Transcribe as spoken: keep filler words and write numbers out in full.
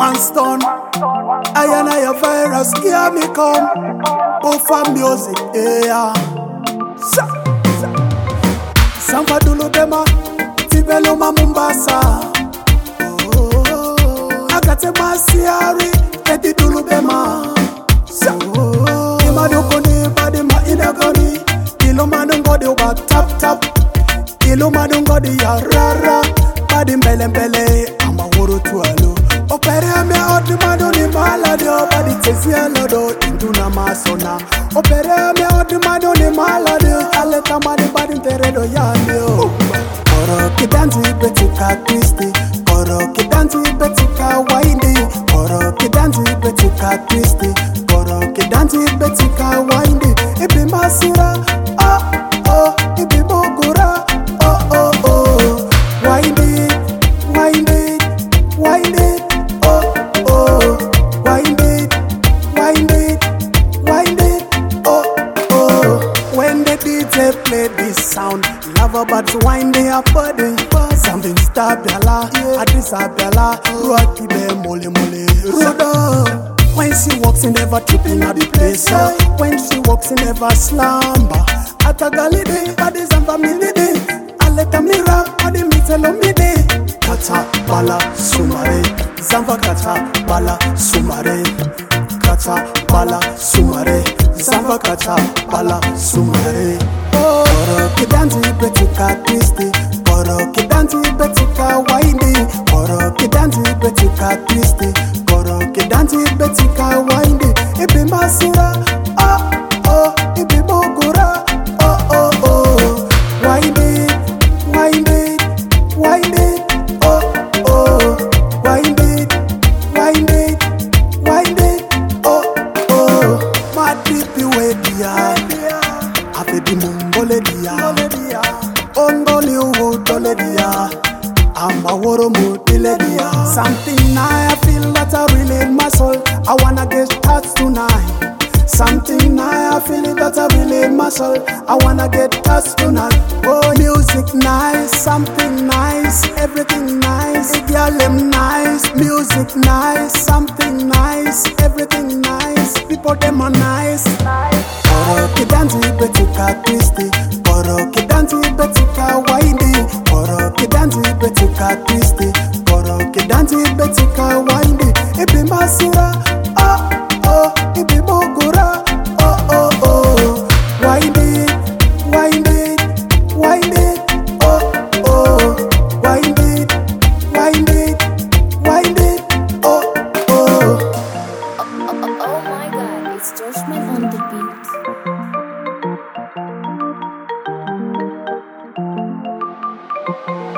one stone. I and I a virus, hear me come. Both for music, yeah. Samba dulu dema, Tibelo ma Mombasa. Oh, Agate ma siari, Eti dulu dema. Oh, Ima dukoni, badi ma inagoni. Ilo madungo di wa tap tap. Ilo madungo di ya rara. Badi mbele mbele, ama woro tualo. Opere me odi madoni maladio. Badi tezi alodo, induna masona. Opere me odi madoni maladio. Aleta madi badi teredo yadio. Koro kidanti betika twisti. Koro kidanti betika waindi. Koro kidanti betika twisti. Koro kidanti betika waindi. Ibi masira, oh oh. Ibi bogura, oh oh oh. Wind it, wind it, wind it, oh oh. Wind it, wind it, wind it, oh oh. When the D J play this sound, love about wind their body. Something stop yala, Addis Ababa, Rocky be mole mole, Rudo. When she walks in, never tripping at the place. uh. When she walks in, never slumber. Atagalide, body zamba milide. Aleta mira, body mitelo mide. Kata bala sumare, zamba kata bala sumare. Kata bala sumare, zamba kata bala sumare. Koro kidanti betika twisti. Koro kidanti betika waindi. Koro kidanti betika twisti. Koro kidanti betika waindi. Ibi masira, oh oh. Ibi bogura, oh oh oh. Wind it, wind it, wind it, oh oh. Wind it, wind it, wind it, oh oh. My deepy way dia, afe di mumbole dia. Ongoli uwo dole dia, amba woro mo dile dia. Something I feel that I really in my soul. I wanna get touched tonight. Something I feel it that I really in my soul. I wanna get touched tonight. Oh, music nice, something nice, everything nice. Girl, them nice, music nice, something nice, everything nice. People them are nice. Koro kidanti betika twisti. Koro kidanti betika waindi. Koro kidanti betika twisti. Koro kidanti betika waindi. Ibi masira, oh oh. Ibi bogura, oh oh oh. Wind it, wind it, wind it, oh oh. Wind it, wind it, wind it, oh oh. Oh my god, it's Joshman on the beat.